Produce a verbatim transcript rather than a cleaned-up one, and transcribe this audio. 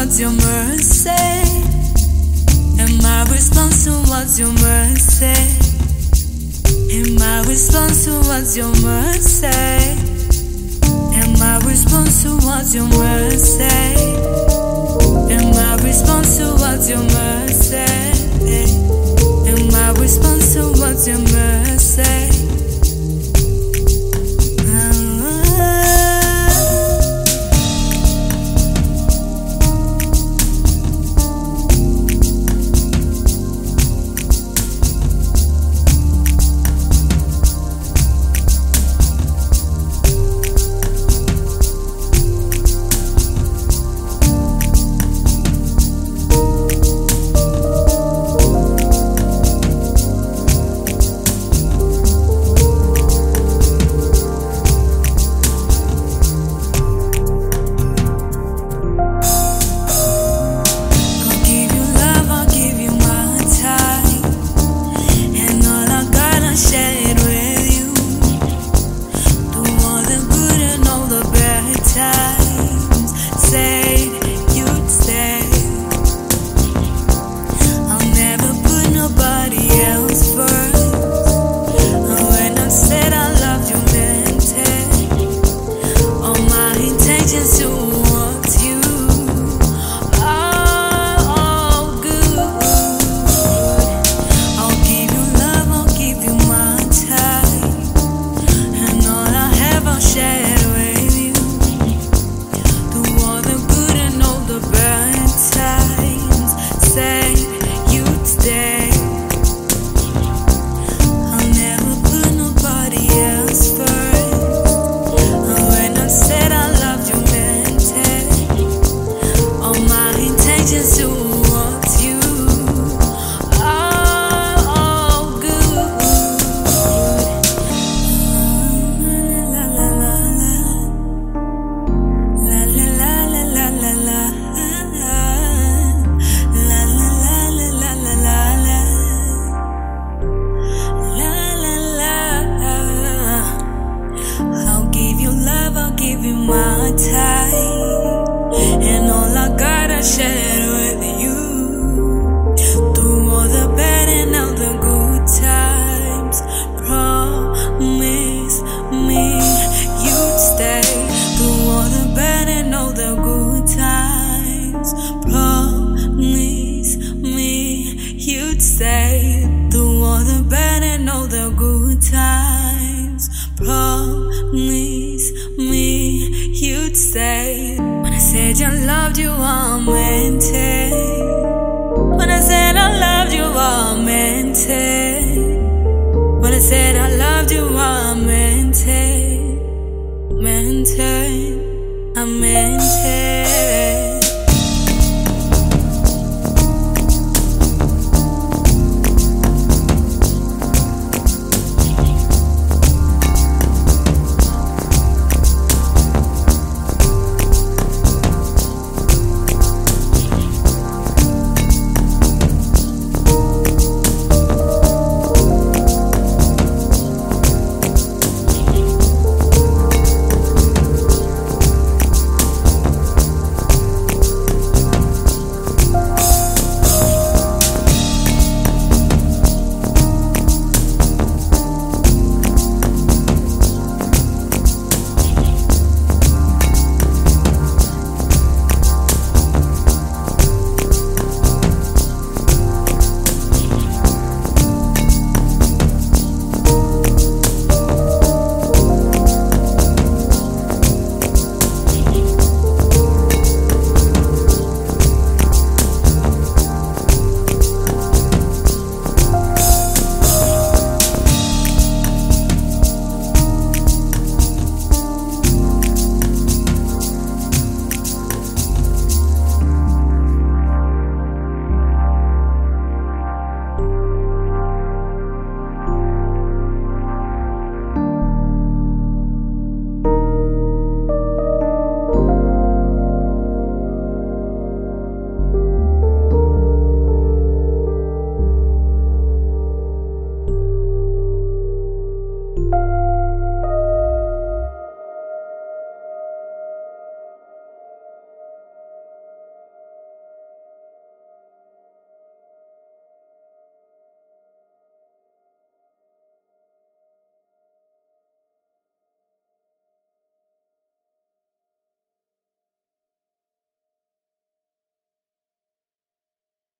towards your mercy? And my response towards your mercy? And my response towards your mercy? And my response towards your mercy? And my response towards your mercy? And my response towards your mercy? My time and all I gotta share with you, through all the bad and all the good times. Promise me you'd stay through all the bad and all the good times. Promise me you'd stay through all the bad and all the good times. Promise me you'd stay. When I said I loved you, I meant it. When I said I loved you, I meant it. When I said I loved you, I meant it. Meant it. I meant it.